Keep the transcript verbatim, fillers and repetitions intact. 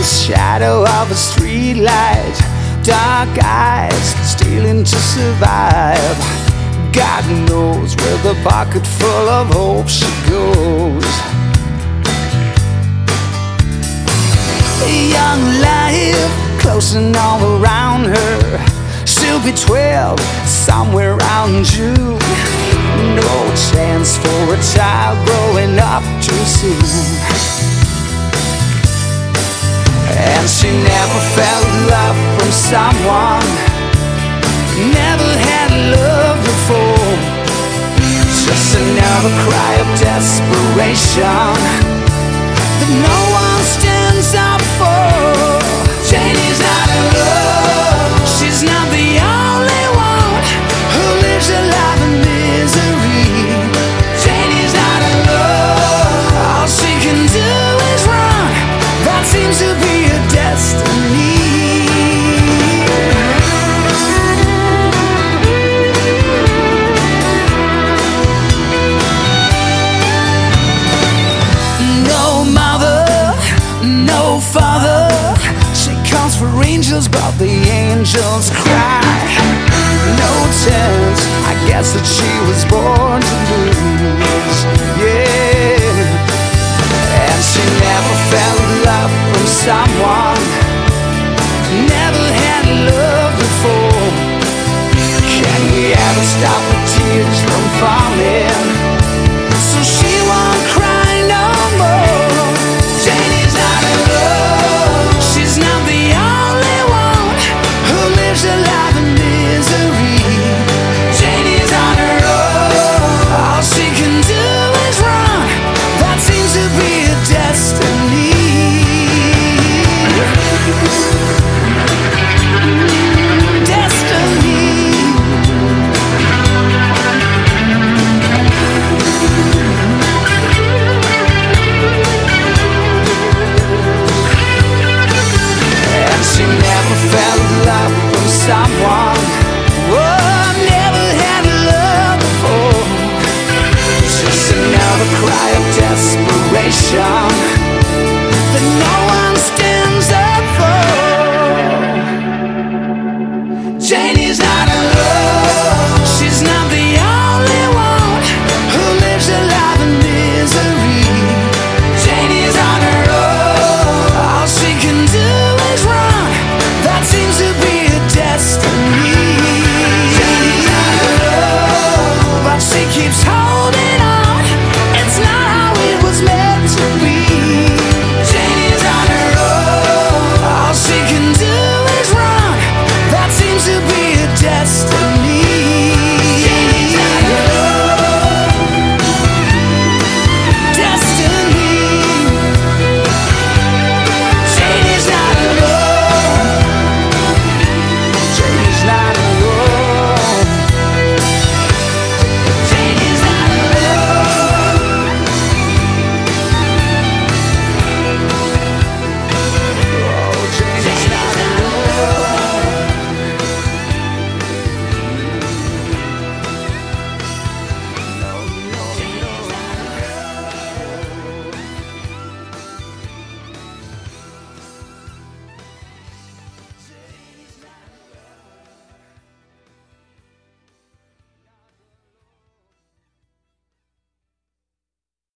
shadow of a streetlight, dark eyes stealing to survive. God knows where the pocket full of hope she goes. A young life closing all around her. She'll be twelve somewhere around June. No chance for a child growing up too soon. And she never felt love from someone, never had love before. Just another cry of desperation that no one stands up for. Janie's not in love, she's not the only one who lives a life in misery. Janie's not in love, all she can do is run. That seems to be her destiny. No mother, no father, she calls for angels but the angels cry. No chance, I guess that she was born to lose. Yeah. And she never felt love from someone, never had love before. Can we ever stop the tears from falling so she won't cry no more? Janie's not in love, she's not the only one who lives a life in misery. Janie's on her own, all she can do is run. That seems to be her destiny. Someone, oh, never had love before. Just another cry of desperation that no